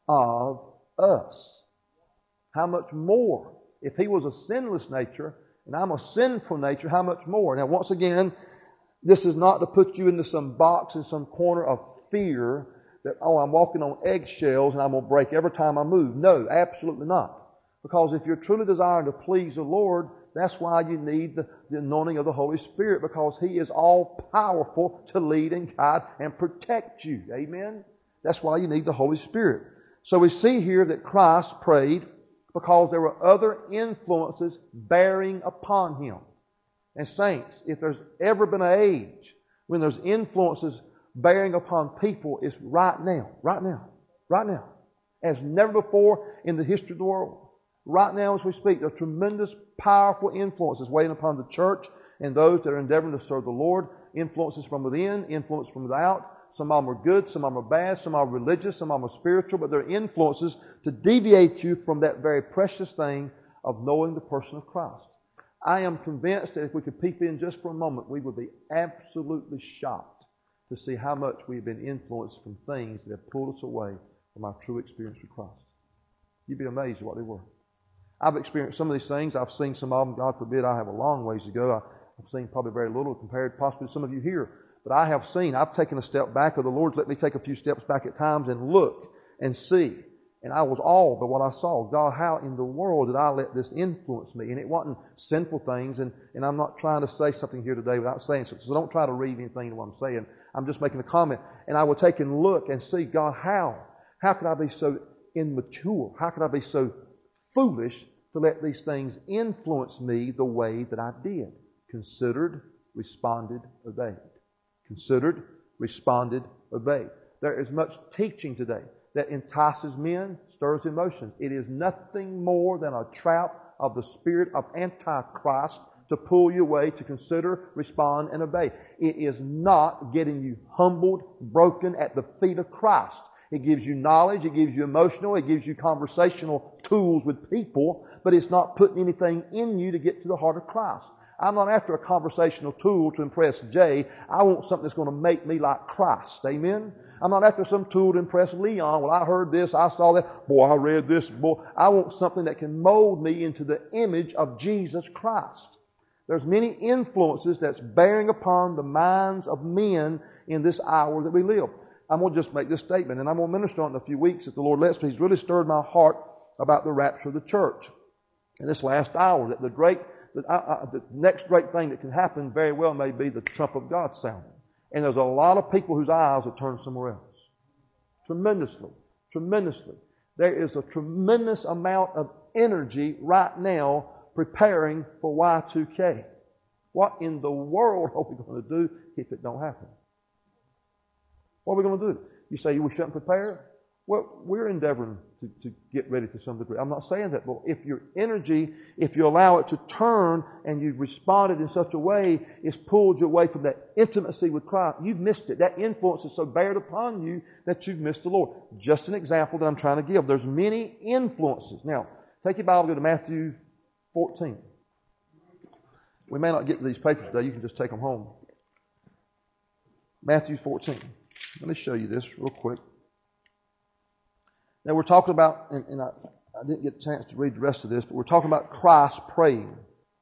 of us? How much more? If he was a sinless nature, and I'm a sinful nature, how much more? Now, once again, this is not to put you into some box in some corner of fear that, oh, I'm walking on eggshells and I'm going to break every time I move. No, absolutely not. Because if you're truly desiring to please the Lord, that's why you need the, the anointing of the Holy Spirit, because He is all powerful to lead and guide and protect you. Amen? That's why you need the Holy Spirit. So we see here that Christ prayed because there were other influences bearing upon Him. And saints, if there's ever been an age when there's influences bearing upon people, it's right now, right now, right now. As never before in the history of the world. Right now as we speak, there are tremendous, powerful influences weighing upon the church and those that are endeavoring to serve the Lord. Influences from within, influence from without. Some of them are good, some of them are bad, some are religious, some of them are spiritual, but they're influences to deviate you from that very precious thing of knowing the person of Christ. I am convinced that if we could peep in just for a moment, we would be absolutely shocked to see how much we've been influenced from things that have pulled us away from our true experience with Christ. You'd be amazed at what they were. I've experienced some of these things. I've seen some of them. God forbid, I have a long ways to go. I've seen probably very little compared possibly to some of you here. But I have seen, I've taken a step back, or the Lord's let me take a few steps back at times and look and see. And I was awed by what I saw. God, how in the world did I let this influence me? And it wasn't sinful things. And, and I'm not trying to say something here today without saying something. So don't try to read anything into what I'm saying. I'm just making a comment. And I would take and look and see, God, how? How could I be so immature? How could I be so foolish to let these things influence me the way that I did? Considered, responded, obeyed. Considered, responded, obeyed. There is much teaching today that entices men, stirs emotions. It is nothing more than a trap of the spirit of Antichrist to pull you away to consider, respond, and obey. It is not getting you humbled, broken at the feet of Christ. It gives you knowledge, it gives you emotional, it gives you conversational tools with people, but it's not putting anything in you to get to the heart of Christ. I'm not after a conversational tool to impress Jay. I want something that's going to make me like Christ. Amen? I'm not after some tool to impress Leon. Well, I heard this, I saw that. Boy, I read this. Boy, I want something that can mold me into the image of Jesus Christ. There's many influences that's bearing upon the minds of men in this hour that we live. I'm going to just make this statement, and I'm going to minister on it in a few weeks if the Lord lets me. He's really stirred my heart about the rapture of the church in this last hour. That the great, the, uh, the next great thing that can happen very well may be the trump of God sounding. And there's a lot of people whose eyes are turned somewhere else. Tremendously, tremendously. There is a tremendous amount of energy right now preparing for Y two K. What in the world are we going to do if it don't happen? What are we going to do? You say we shouldn't prepare? Well, we're endeavoring to, to get ready to some degree. I'm not saying that, but if your energy, if you allow it to turn and you've responded in such a way, it's pulled you away from that intimacy with Christ. You've missed it. That influence is so bared upon you that you've missed the Lord. Just an example that I'm trying to give. There's many influences. Now, take your Bible, go to Matthew fourteen. We may not get to these papers today. You can just take them home. Matthew fourteen. Let me show you this real quick. Now we're talking about, and, and I, I didn't get a chance to read the rest of this, but we're talking about Christ praying.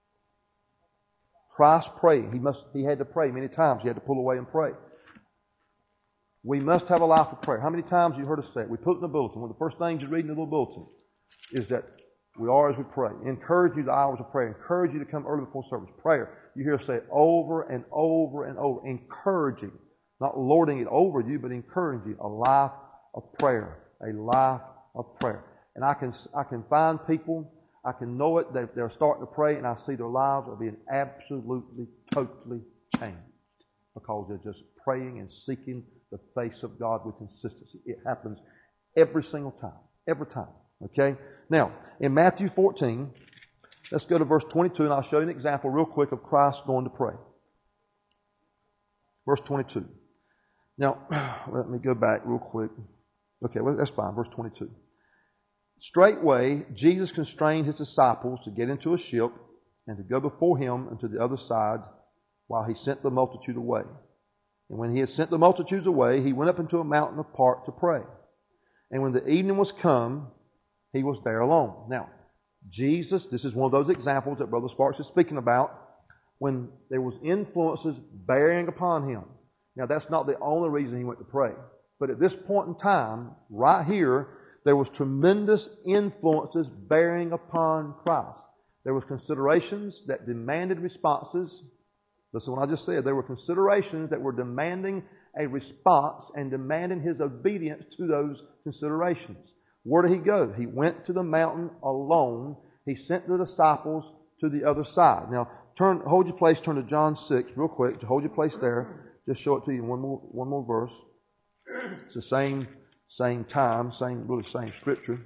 Christ praying. He must. He had to pray many times. He had to pull away and pray. We must have a life of prayer. How many times have you heard us say it? We put it in the bulletin. One of the first things you read in the little bulletin is that we are as we pray. Encourage you the hours of prayer. Encourage you to come early before service. Prayer. You hear us say it over and over and over. Encouraging. Not lording it over you, but encouraging a life of prayer. A life of prayer. And I can I can find people, I can know it, that they're starting to pray, and I see their lives are being absolutely, totally changed. Because they're just praying and seeking the face of God with consistency. It happens every single time. Every time. Okay? Now, in Matthew fourteen, let's go to verse twenty-two, and I'll show you an example real quick of Christ going to pray. Verse twenty-two. Now, let me go back real quick. Okay, well, that's fine. Verse twenty-two. Straightway, Jesus constrained his disciples to get into a ship and to go before him unto the other side while he sent the multitude away. And when he had sent the multitudes away, he went up into a mountain apart to pray. And when the evening was come, he was there alone. Now, Jesus, this is one of those examples that Brother Sparks is speaking about, when there was influences bearing upon him. Now, that's not the only reason he went to pray. But at this point in time, right here, there was tremendous influences bearing upon Christ. There was considerations that demanded responses. Listen to what I just said. There were considerations that were demanding a response and demanding his obedience to those considerations. Where did he go? He went to the mountain alone. He sent the disciples to the other side. Now, turn, hold your place, turn to John six real quick. Hold your place there. Just show it to you in one more, one more verse. It's the same, same time, same, really same scripture.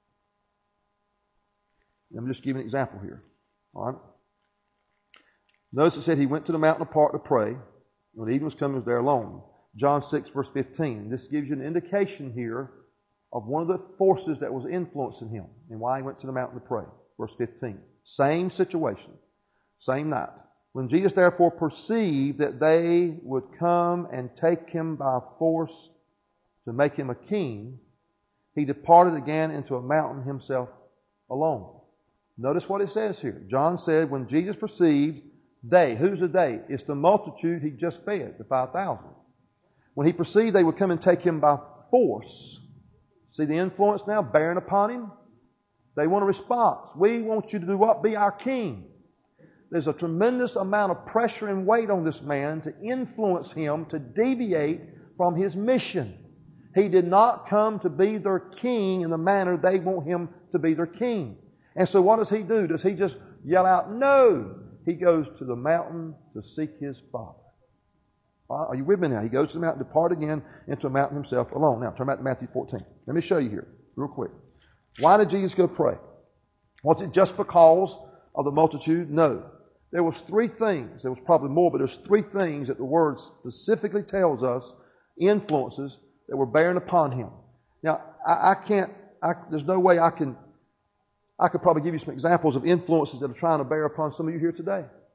I'm just giving an example here. All right. Notice it said he went to the mountain apart to pray. When the evening was coming, he was there alone. John six, verse fifteen. This gives you an indication here of one of the forces that was influencing him and why he went to the mountain to pray. Verse fifteen. Same situation. Same night. When Jesus therefore perceived that they would come and take him by force to make him a king, he departed again into a mountain himself alone. Notice what it says here. John said, when Jesus perceived they, who's the they? It's the multitude he just fed, the five thousand. When he perceived they would come and take him by force. See the influence now bearing upon him? They want a response. We want you to do what? Be our king. There's a tremendous amount of pressure and weight on this man to influence him to deviate from his mission. He did not come to be their king in the manner they want him to be their king. And so what does he do? Does he just yell out, no? He goes to the mountain to seek his Father. Are you with me now? He goes to the mountain, depart again into a mountain himself alone. Now, turn back to Matthew fourteen. Let me show you here, real quick. Why did Jesus go pray? Was it just because of the multitude? No. There was three things. There was probably more, but there's three things that the Word specifically tells us, influences that were bearing upon him. Now, I, I can't, I, there's no way I can, I could probably give you some examples of influences that are trying to bear upon some of you here today.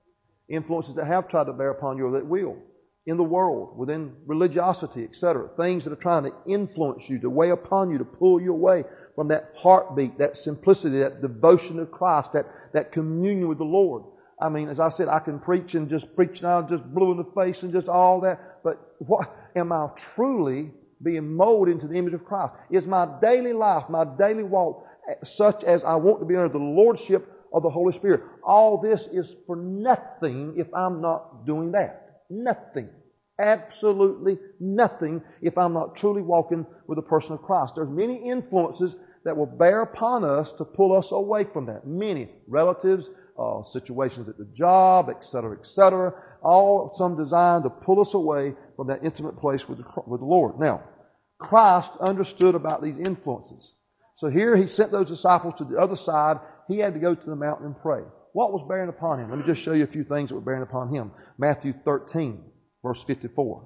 Influences that have tried to bear upon you or that will. In the world, within religiosity, et cetera. Things that are trying to influence you, to weigh upon you, to pull you away from that heartbeat, that simplicity, that devotion to Christ, that, that communion with the Lord. I mean, as I said, I can preach and just preach now, just blue in the face and just all that. But what am I truly being molded into the image of Christ? Is my daily life, my daily walk, such as I want to be under the lordship of the Holy Spirit? All this is for nothing if I'm not doing that. Nothing. Absolutely nothing if I'm not truly walking with the person of Christ. There's many influences that will bear upon us to pull us away from that. Many relatives, uh, situations at the job, et cetera, et cetera. All some designed to pull us away from that intimate place with the, with the Lord. Now, Christ understood about these influences. So here he sent those disciples to the other side. He had to go to the mountain and pray. What was bearing upon him? Let me just show you a few things that were bearing upon him. Matthew thirteen, verse fifty-four.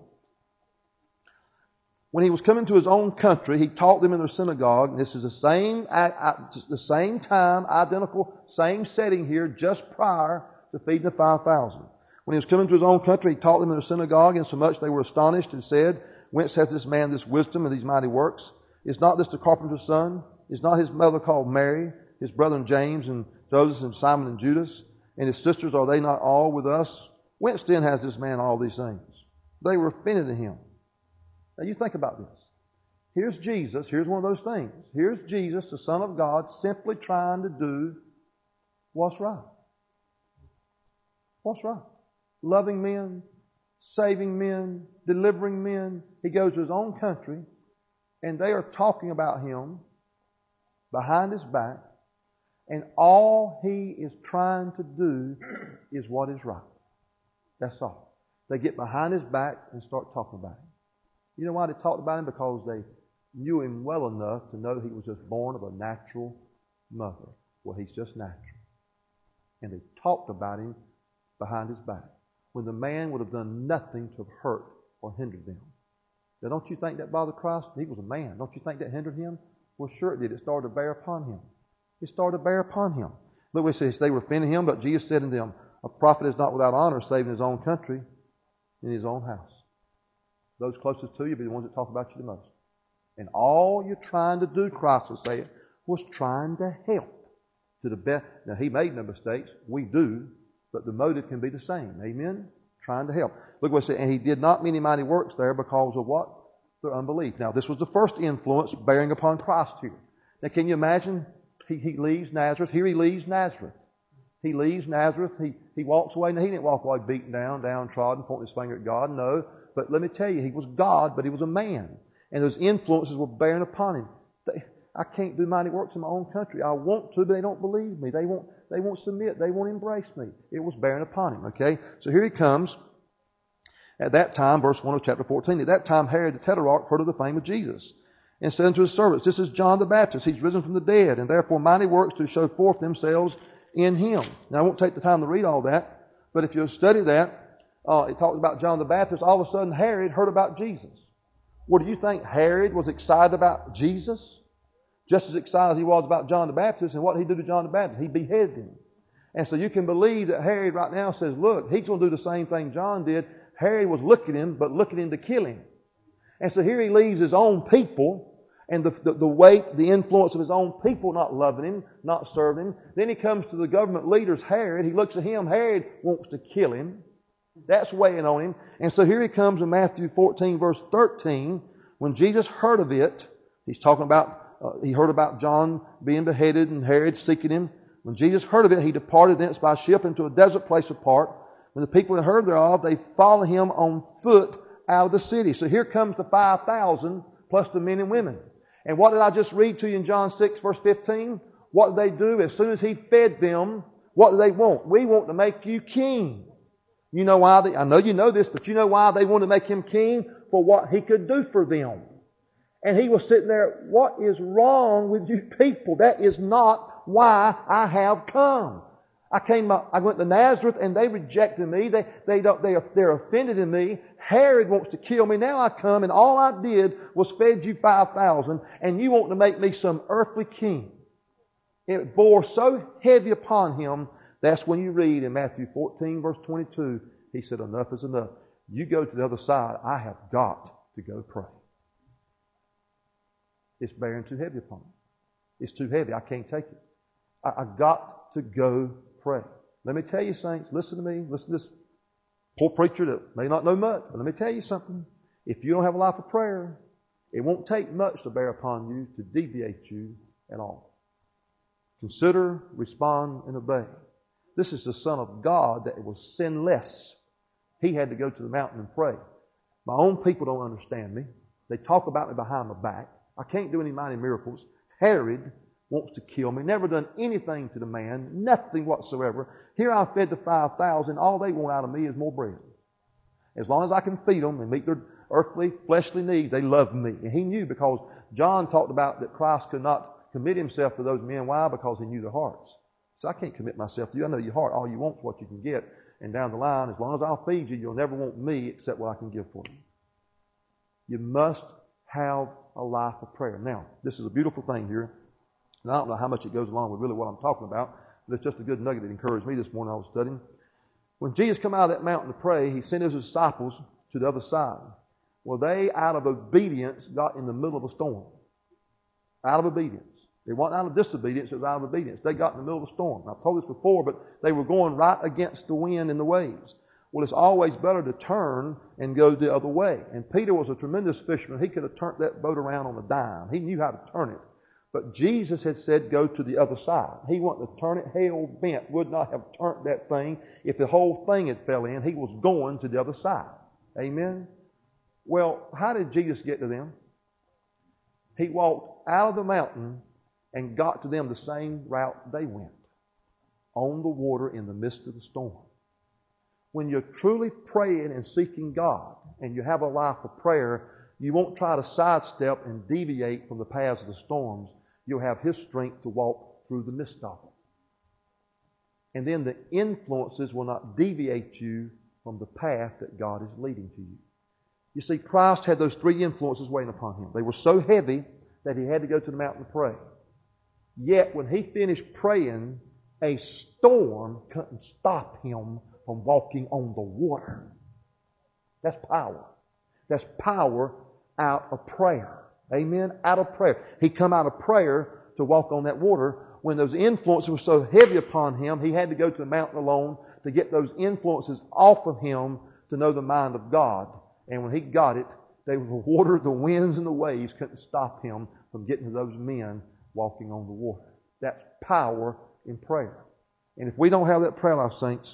When he was coming to his own country, he taught them in their synagogue. And this is the same, the same time, identical, same setting here, just prior to feeding the five thousand. When he was coming to his own country, he taught them in their synagogue, insomuch they were astonished and said, "Whence hath this man this wisdom and these mighty works? Is not this the carpenter's son? Is not his mother called Mary? His brethren James and Joseph and Simon and Judas? And his sisters, are they not all with us? Whence then has this man all these things?" They were offended at him. Now you think about this. Here's Jesus. Here's one of those things. Here's Jesus, the Son of God, simply trying to do what's right. What's right? Loving men, saving men, delivering men. He goes to his own country, and they are talking about him behind his back, and all he is trying to do is what is right. That's all. They get behind his back and start talking about him. You know why they talked about him? Because they knew him well enough to know he was just born of a natural mother. Well, he's just natural. And they talked about him behind his back, when the man would have done nothing to have hurt or hindered them. Now, don't you think that bothered Christ? He was a man. Don't you think that hindered him? Well, sure it did. It started to bear upon him. It started to bear upon him. Look what it says. They were offending him, but Jesus said unto them, "A prophet is not without honor, save in his own country, in his own house." Those closest to you will be the ones that talk about you the most. And all you're trying to do, Christ was saying, was trying to help to the best. Now, he made no mistakes. We do. But the motive can be the same. Amen? Trying to help. Look what it says. And he did not many mighty works there because of what? Their unbelief. Now, this was the first influence bearing upon Christ here. Now, can you imagine? He, he leaves Nazareth. Here he leaves Nazareth. He leaves Nazareth. He, he walks away. Now, he didn't walk away beaten down, downtrodden, pointing his finger at God. No. But let me tell you, he was God, but he was a man. And those influences were bearing upon him. They, I can't do mighty works in my own country. I want to, but they don't believe me. They won't, they won't submit. They won't embrace me. It was bearing upon him. Okay? So here he comes. At that time, verse one of chapter fourteen, at that time Herod the Tetrarch heard of the fame of Jesus, and said unto his servants, "This is John the Baptist. He's risen from the dead, and therefore mighty works to show forth themselves in him." Now, I won't take the time to read all that, but if you study that, uh, it talks about John the Baptist. All of a sudden, Herod heard about Jesus. Well, do you think Herod was excited about Jesus? Just as excited as he was about John the Baptist. And what did he do to John the Baptist? He beheaded him. And so you can believe that Herod right now says, look, he's going to do the same thing John did. Herod was looking at him, but looking at him to kill him. And so here he leaves his own people and the, the, the weight, the influence of his own people not loving him, not serving him. Then he comes to the government leaders, Herod. He looks at him. Herod wants to kill him. That's weighing on him. And so here he comes in Matthew fourteen, verse thirteen. When Jesus heard of it, he's talking about, uh, he heard about John being beheaded and Herod seeking him. When Jesus heard of it, he departed thence by ship into a desert place apart. When the people had heard thereof, they followed him on foot out of the city. So here comes the five thousand plus the men and women. And what did I just read to you in John six, verse fifteen? What did they do? As soon as he fed them, what do they want? We want to make you king. You know why? They, I know you know this, but you know why they wanted to make him king? For what he could do for them. And he was sitting there, what is wrong with you people? That is not why I have come. I came up, I went to Nazareth and they rejected me. They, they don't, they are, they're offended in me. Herod wants to kill me. Now I come and all I did was fed you five thousand and you want to make me some earthly king. It bore so heavy upon him That's when you read in Matthew fourteen, verse twenty-two, he said, enough is enough. You go to the other side. I have got to go pray. It's bearing too heavy upon me. It's too heavy. I can't take it. I, I got to go pray. Let me tell you, saints, listen to me. Listen to this poor preacher that may not know much, but let me tell you something. If you don't have a life of prayer, it won't take much to bear upon you to deviate you at all. Consider, respond, and obey. This is the Son of God that was sinless. He had to go to the mountain and pray. My own people don't understand me. They talk about me behind my back. I can't do any mighty miracles. Herod wants to kill me. Never done anything to the man. Nothing whatsoever. Here I fed the five thousand. All they want out of me is more bread. As long as I can feed them and meet their earthly, fleshly needs, they love me. And he knew, because John talked about that Christ could not commit himself to those men. Why? Because he knew their hearts. So I can't commit myself to you. I know your heart. All you want is what you can get. And down the line, as long as I'll feed you, you'll never want me except what I can give for you. You must have a life of prayer. Now, this is a beautiful thing here. And I don't know how much it goes along with really what I'm talking about, but it's just a good nugget that encouraged me this morning I was studying. When Jesus came out of that mountain to pray, he sent his disciples to the other side. Well, they, out of obedience, got in the middle of a storm. Out of obedience. It wasn't out of disobedience, it was out of obedience. They got in the middle of a storm. I've told this before, but they were going right against the wind and the waves. Well, it's always better to turn and go the other way. And Peter was a tremendous fisherman. He could have turned that boat around on a dime. He knew how to turn it. But Jesus had said, go to the other side. He wanted to turn it hell bent. Would not have turned that thing if the whole thing had fell in. He was going to the other side. Amen? Well, how did Jesus get to them? He walked out of the mountain and got to them the same route they went. On the water in the midst of the storm. When you're truly praying and seeking God, and you have a life of prayer, you won't try to sidestep and deviate from the paths of the storms. You'll have His strength to walk through the midst of them. And then the influences will not deviate you from the path that God is leading to you. You see, Christ had those three influences waiting upon Him. They were so heavy that He had to go to the mountain to pray. Yet when He finished praying, a storm couldn't stop Him from walking on the water. That's power. That's power out of prayer. Amen? Out of prayer. He come out of prayer to walk on that water. When those influences were so heavy upon Him, He had to go to the mountain alone to get those influences off of Him to know the mind of God. And when He got it, they, the water, the winds, and the waves couldn't stop Him from getting to those men walking on the water. That's power in prayer. And if we don't have that prayer life, saints,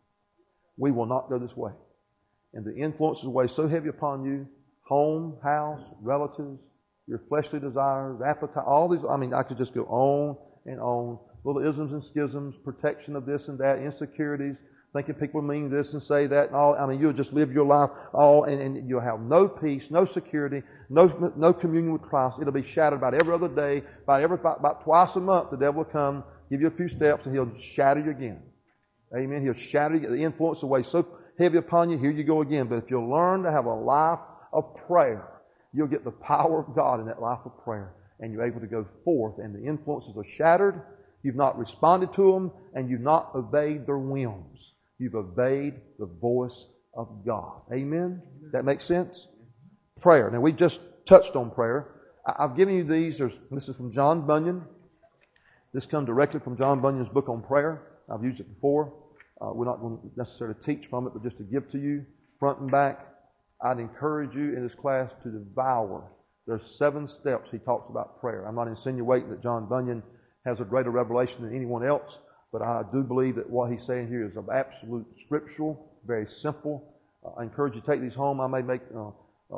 we will not go this way. And the influences weigh so heavy upon you, home, house, relatives, your fleshly desires, appetite, all these, I mean, I could just go on and on. Little isms and schisms, protection of this and that, insecurities, thinking people mean this and say that, and all. I mean, you'll just live your life all, and, and you'll have no peace, no security, no no communion with Christ. It'll be shattered about every other day, about every about, about twice a month. The devil will come, give you a few steps, and he'll shatter you again. Amen. He'll shatter you. The influence will weigh so heavy upon you. Here you go again. But if you'll learn to have a life of prayer, you'll get the power of God in that life of prayer, and you're able to go forth, and the influences are shattered. You've not responded to them, and you've not obeyed their whims. You've obeyed the voice of God. Amen? That makes sense? Prayer. Now, we just touched on prayer. I've given you these. There's, this is from John Bunyan. This comes directly from John Bunyan's book on prayer. I've used it before. Uh, we're not going to necessarily teach from it, but just to give to you front and back. I'd encourage you in this class to devour. There's seven steps he talks about prayer. I'm not insinuating that John Bunyan has a greater revelation than anyone else, but I do believe that what he's saying here is of absolute scriptural, very simple. Uh, I encourage you to take these home. I may make, uh,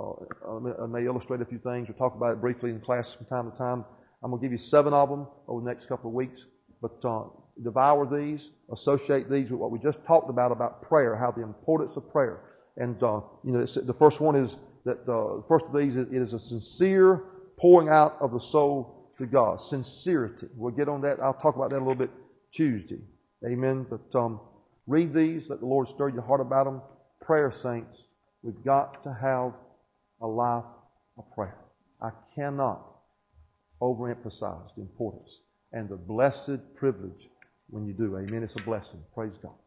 uh, I may illustrate a few things or talk about it briefly in class from time to time. I'm going to give you seven of them over the next couple of weeks, but uh, devour these, associate these with what we just talked about, about prayer, how the importance of prayer. And, uh, you know, the first one is that uh, the first of these, it is a sincere pouring out of the soul to God. Sincerity. We'll get on that. I'll talk about that a little bit Tuesday. Amen. But um, read these. Let the Lord stir your heart about them. Prayer, saints. We've got to have a life of prayer. I cannot overemphasize the importance and the blessed privilege when you do. Amen. It's a blessing. Praise God.